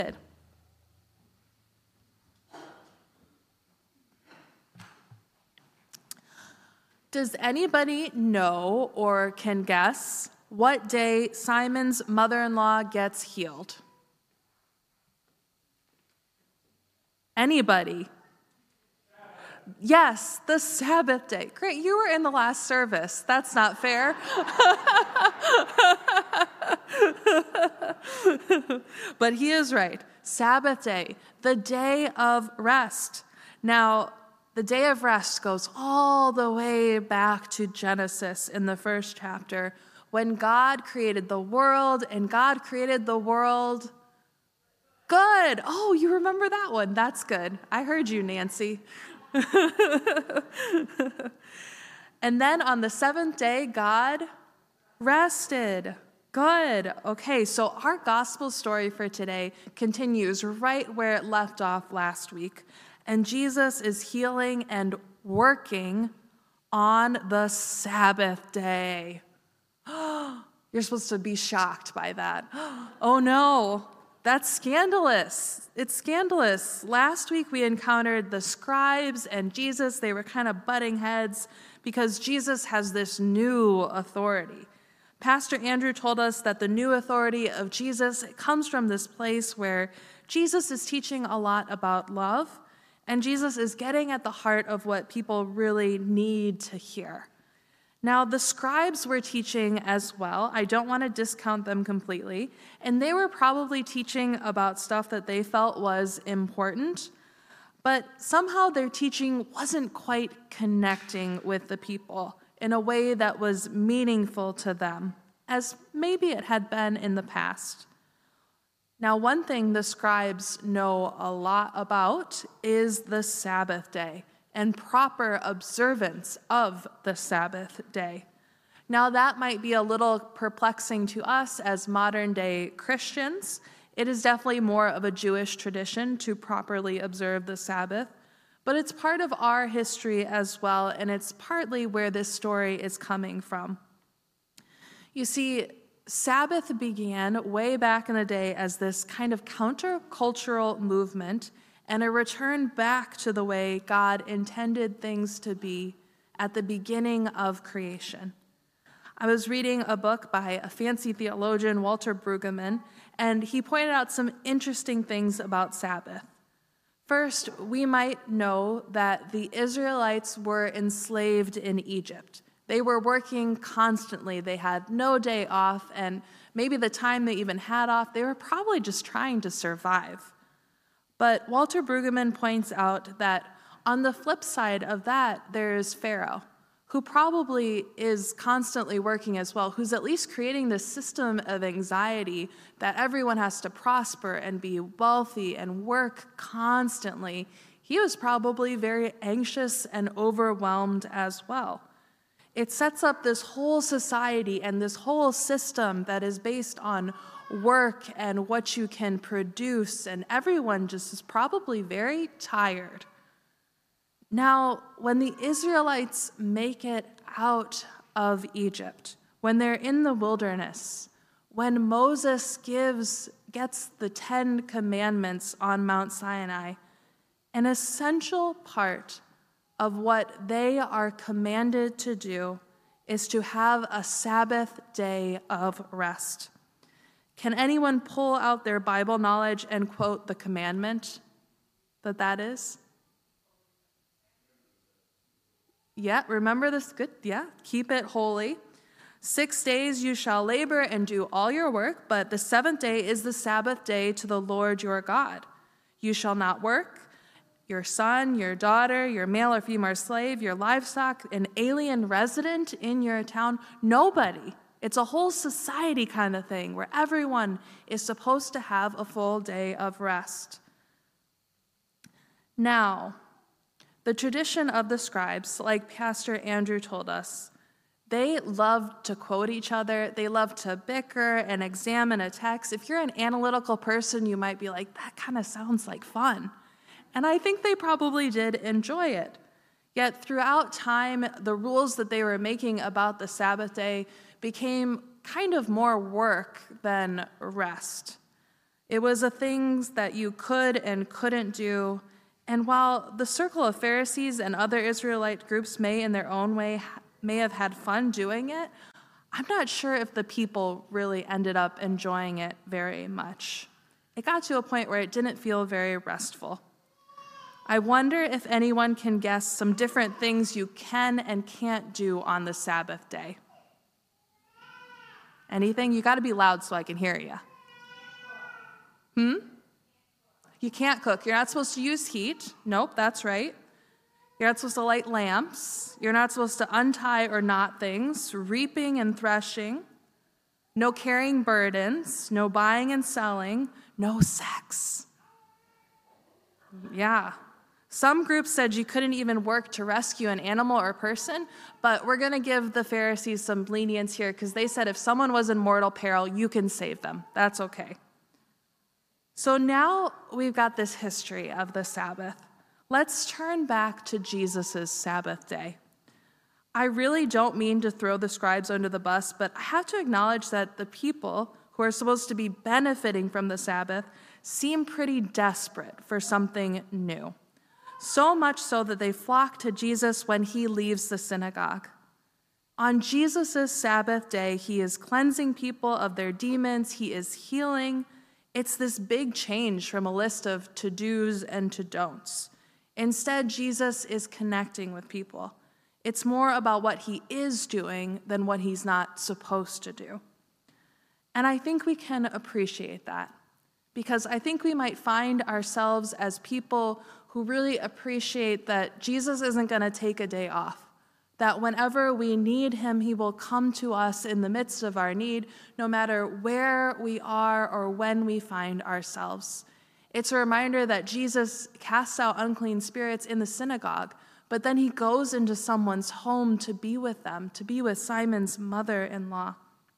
Does anybody know or can guess what day Simon's mother-in-law gets healed? Anybody? Yes, the Sabbath day. Great, you were in the last service. That's not fair. But he is right. Sabbath day, the day of rest. Now, the day of rest goes all the way back to Genesis in the first chapter, when God created the world, and God created the world good. Oh, you remember that one. That's good. I heard you, Nancy. And then on the seventh day, God rested. Good. Okay, so our gospel story for today continues right where it left off last week. And Jesus is healing and working on the Sabbath day. You're supposed to be shocked by that. Oh no, that's scandalous. It's scandalous. Last week we encountered the scribes and Jesus. They were kind of butting heads because Jesus has this new authority. Pastor Andrew told us that the new authority of Jesus comes from this place where Jesus is teaching a lot about love, and Jesus is getting at the heart of what people really need to hear. Now, the scribes were teaching as well. I don't want to discount them completely. And they were probably teaching about stuff that they felt was important, but somehow their teaching wasn't quite connecting with the people in a way that was meaningful to them, as maybe it had been in the past. Now, one thing the scribes know a lot about is the Sabbath day and proper observance of the Sabbath day. Now, that might be a little perplexing to us as modern-day Christians. It is definitely more of a Jewish tradition to properly observe the Sabbath, but it's part of our history as well, and it's partly where this story is coming from. You see, Sabbath began way back in the day as this kind of countercultural movement and a return back to the way God intended things to be at the beginning of creation. I was reading a book by a fancy theologian, Walter Brueggemann, and he pointed out some interesting things about Sabbath. First, we might know that the Israelites were enslaved in Egypt. They were working constantly. They had no day off, and maybe the time they even had off, they were probably just trying to survive. But Walter Brueggemann points out that on the flip side of that, there's Pharaoh, who probably is constantly working as well, who's at least creating this system of anxiety that everyone has to prosper and be wealthy and work constantly. He was probably very anxious and overwhelmed as well. It sets up this whole society and this whole system that is based on work and what you can produce, and everyone just is probably very tired. Now, when the Israelites make it out of Egypt, when they're in the wilderness, when Moses gets the 10 Commandments on Mount Sinai, an essential part of what they are commanded to do is to have a Sabbath day of rest. Can anyone pull out their Bible knowledge and quote the commandment that is? Yeah, remember this? Good, yeah. Keep it holy. 6 days you shall labor and do all your work, but the seventh day is the Sabbath day to the Lord your God. You shall not work. Your son, your daughter, your male or female slave, your livestock, an alien resident in your town, nobody. It's a whole society kind of thing where everyone is supposed to have a full day of rest. Now, the tradition of the scribes, like Pastor Andrew told us, they loved to quote each other. They loved to bicker and examine a text. If you're an analytical person, you might be like, that kind of sounds like fun. And I think they probably did enjoy it. Yet throughout time, the rules that they were making about the Sabbath day became kind of more work than rest. It was a thing that you could and couldn't do. And while the circle of Pharisees and other Israelite groups may in their own way may have had fun doing it, I'm not sure if the people really ended up enjoying it very much. It got to a point where it didn't feel very restful. I wonder if anyone can guess some different things you can and can't do on the Sabbath day. Anything? You got to be loud so I can hear you. You can't cook. You're not supposed to use heat. Nope, that's right. You're not supposed to light lamps. You're not supposed to untie or knot things, reaping and threshing. No carrying burdens, no buying and selling, no sex. Yeah. Some groups said you couldn't even work to rescue an animal or person, but we're going to give the Pharisees some lenience here because they said if someone was in mortal peril, you can save them. That's okay. So now we've got this history of the Sabbath. Let's turn back to Jesus' Sabbath day. I really don't mean to throw the scribes under the bus, but I have to acknowledge that the people who are supposed to be benefiting from the Sabbath seem pretty desperate for something new. So much so that they flock to Jesus when he leaves the synagogue. On Jesus' Sabbath day, he is cleansing people of their demons. He is healing. It's this big change from a list of to-dos and to-don'ts. Instead, Jesus is connecting with people. It's more about what he is doing than what he's not supposed to do. And I think we can appreciate that because I think we might find ourselves as people who really appreciate that Jesus isn't going to take a day off, that whenever we need him, he will come to us in the midst of our need, no matter where we are or when we find ourselves. It's a reminder that Jesus casts out unclean spirits in the synagogue, but then he goes into someone's home to be with them, to be with Simon's mother-in-law.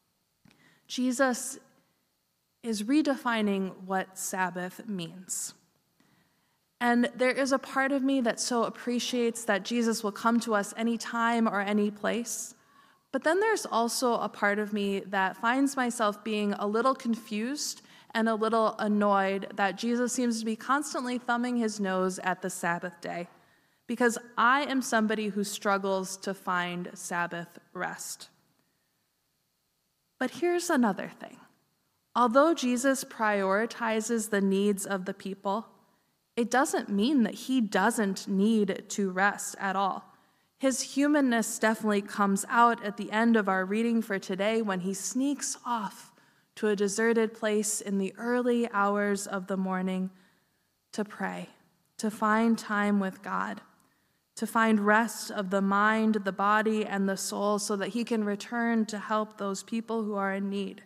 Jesus is redefining what Sabbath means. And there is a part of me that so appreciates that Jesus will come to us anytime or any place. But then there's also a part of me that finds myself being a little confused and a little annoyed that Jesus seems to be constantly thumbing his nose at the Sabbath day, because I am somebody who struggles to find Sabbath rest. But here's another thing. Although Jesus prioritizes the needs of the people, it doesn't mean that he doesn't need to rest at all. His humanness definitely comes out at the end of our reading for today when he sneaks off to a deserted place in the early hours of the morning to pray, to find time with God, to find rest of the mind, the body, and the soul so that he can return to help those people who are in need.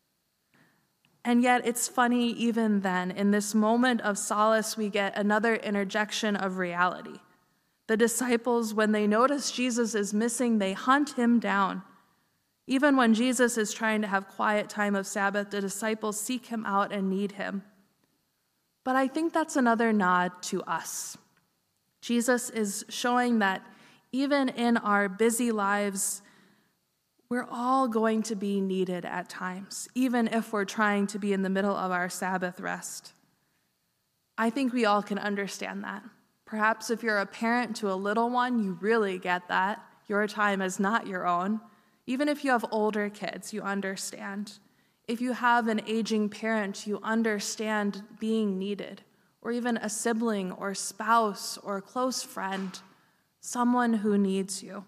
And yet it's funny, even then, in this moment of solace, we get another interjection of reality. The disciples, when they notice Jesus is missing, they hunt him down. Even when Jesus is trying to have quiet time of Sabbath, the disciples seek him out and need him. But I think that's another nod to us. Jesus is showing that even in our busy lives, we're all going to be needed at times, even if we're trying to be in the middle of our Sabbath rest. I think we all can understand that. Perhaps if you're a parent to a little one, you really get that. Your time is not your own. Even if you have older kids, you understand. If you have an aging parent, you understand being needed, or even a sibling or spouse or close friend, someone who needs you.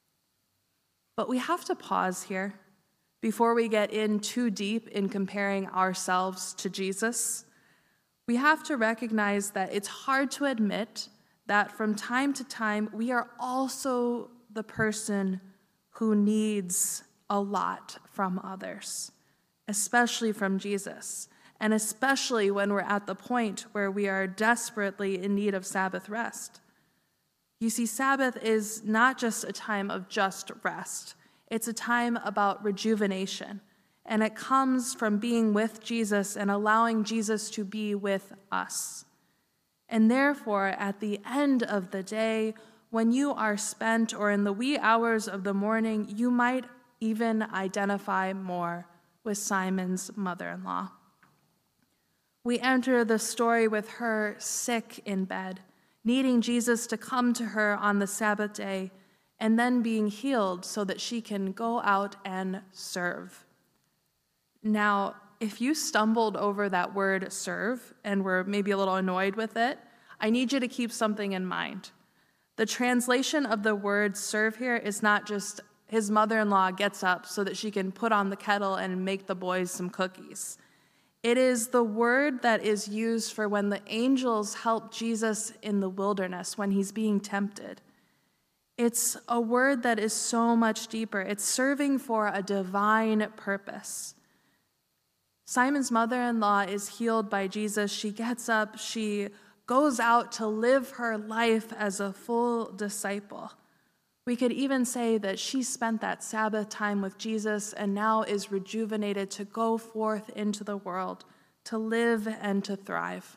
But we have to pause here before we get in too deep in comparing ourselves to Jesus. We have to recognize that it's hard to admit that from time to time, we are also the person who needs a lot from others, especially from Jesus, and especially when we're at the point where we are desperately in need of Sabbath rest. You see, Sabbath is not just a time of just rest. It's a time about rejuvenation, and it comes from being with Jesus and allowing Jesus to be with us. And therefore, at the end of the day, when you are spent or in the wee hours of the morning, you might even identify more with Simon's mother-in-law. We enter the story with her sick in bed, needing Jesus to come to her on the Sabbath day, and then being healed so that she can go out and serve. Now, if you stumbled over that word serve and were maybe a little annoyed with it, I need you to keep something in mind. The translation of the word serve here is not just his mother-in-law gets up so that she can put on the kettle and make the boys some cookies. It is the word that is used for when the angels help Jesus in the wilderness when he's being tempted. It's a word that is so much deeper. It's serving for a divine purpose. Simon's mother-in-law is healed by Jesus. She gets up, she goes out to live her life as a full disciple. We could even say that she spent that Sabbath time with Jesus and now is rejuvenated to go forth into the world, to live and to thrive.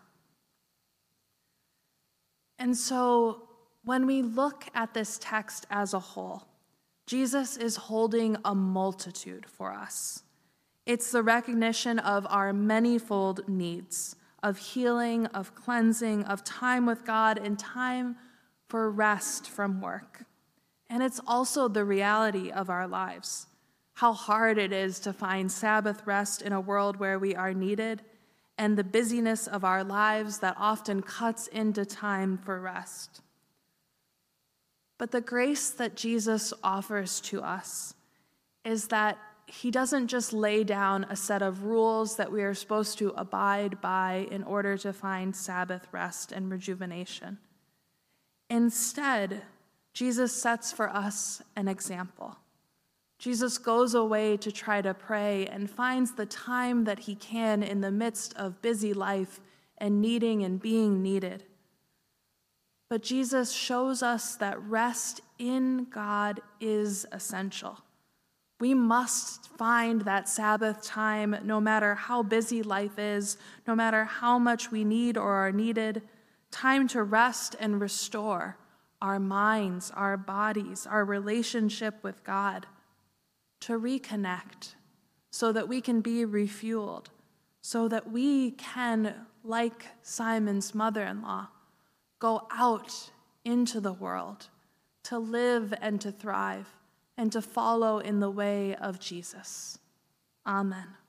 And so when we look at this text as a whole, Jesus is holding a multitude for us. It's the recognition of our manifold needs, of healing, of cleansing, of time with God, and time for rest from work. And it's also the reality of our lives, how hard it is to find Sabbath rest in a world where we are needed, and the busyness of our lives that often cuts into time for rest. But the grace that Jesus offers to us is that he doesn't just lay down a set of rules that we are supposed to abide by in order to find Sabbath rest and rejuvenation. Instead, Jesus sets for us an example. Jesus goes away to try to pray and finds the time that he can in the midst of busy life and needing and being needed. But Jesus shows us that rest in God is essential. We must find that Sabbath time no matter how busy life is, no matter how much we need or are needed, time to rest and restore our minds, our bodies, our relationship with God, to reconnect so that we can be refueled, so that we can, like Simon's mother-in-law, go out into the world to live and to thrive and to follow in the way of Jesus. Amen.